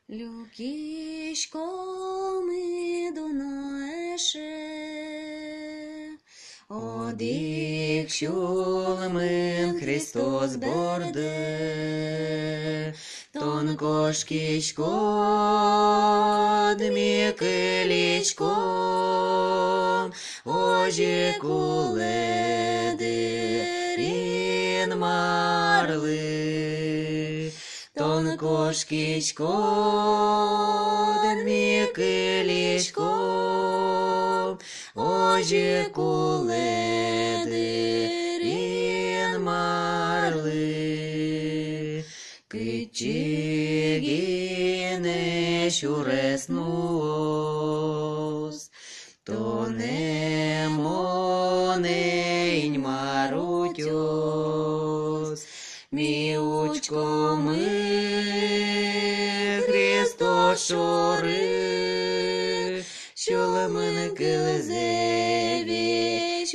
Люкішко ми донаеше, одік шулмен Христос борде, тонкошкічко дмікелічко, ожі куледерін марли, тонкошкічко дмікелічко, ожі куледерін марли, кичігіне щуреснус, то не монень марутьос, міучко ми Христос шори, що лемене килезевіч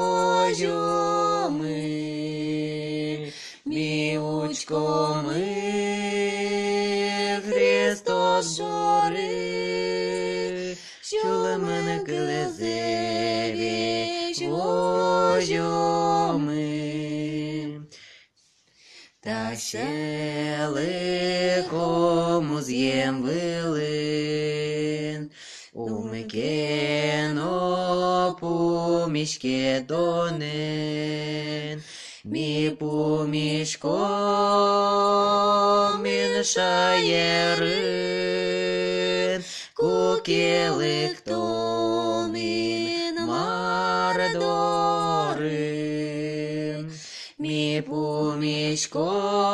возьоми, міучко ми Христос шори, що лемене килезевіч возьоми. Та ще лихому з'єм вилин, умикено помішке донин, мі помішко міншає рин, кукілик то мін мардорин. Мі помішко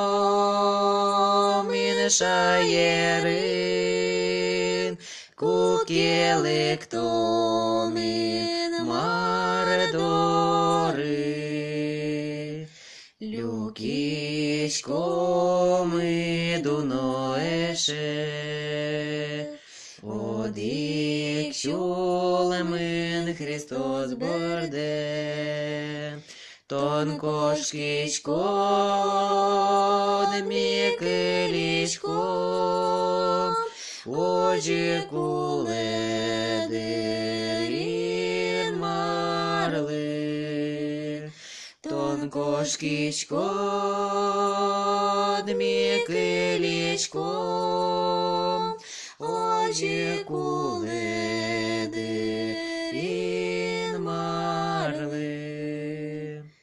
міншає рин, кукілик то мін мардори. Люкішко ми дуноеше, одік шулемин Христос борде, тонкошкічко дмікелічко, ожі куледерін марли, тонкошкічко дмікелічко, ожі куледерін